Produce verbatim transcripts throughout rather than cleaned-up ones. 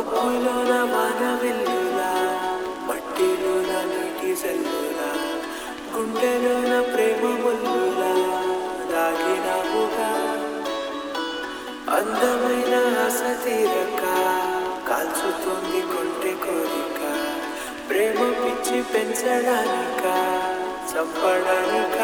మబ్బులోన వానవిల్లులా, మట్టిలోన నీటి జల్లులా, గుండెలోన ప్రేమ ముల్లులా దాగినావుగా. అందమైన ఆశ తీరక కాల్చుతోంది కొంటె కోరిక, ప్రేమ పిచ్చి పెంచడానిక చంపడానిక.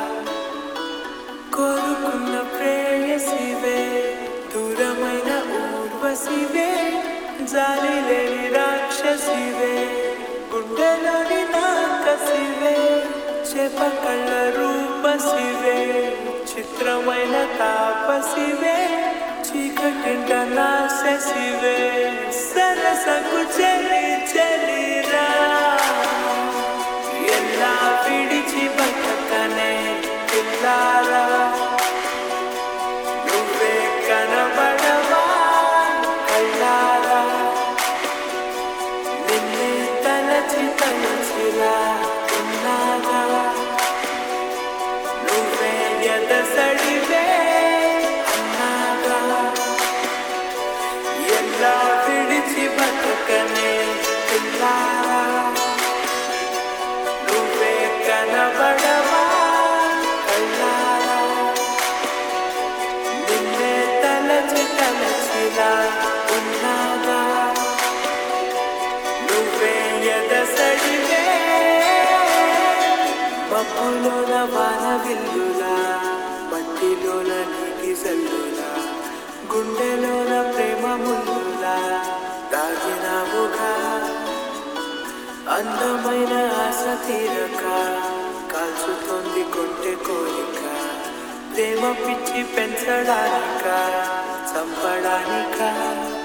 కోరుకున్న ప్రేయసివే, దూరమైన ఊర్వశివే, జాలి లేని రాక్షసివే, గుండెలోని నాకసివే, చేప కళ్ళ రూపసివే, చిత్రమైన తాపసివే, చీకటింట నాశసివే, సరసకు చెలి చెలిరా. ఎలా విడిచి బతకనే పిల్లారా, నువ్వే కనబడవా కళ్ళారా. నిన్నే తలచి తలచిలా ఉన్నాగా, నువ్వే ఎదసడివే అన్నాగా. ఎలా విడిచి బతకనే పిల్లారా, నువ్వే కనబడవా కళ్ళారా. నిన్నే తలచి తలచిలా ఉన్నాగా, నువ్వే ఎదసడివే. మబ్బులోన వానవిల్లులా, మట్టిలోన నీటి జల్లులా, గుండెలోన ప్రేమ ముల్లులా దాగినావుగా. అందమైన ఆశ తీరక కాల్చుతోంది కొంటె కోరిక, ప్రేమ పిచ్చి పెంచడానిక చంపడానిక.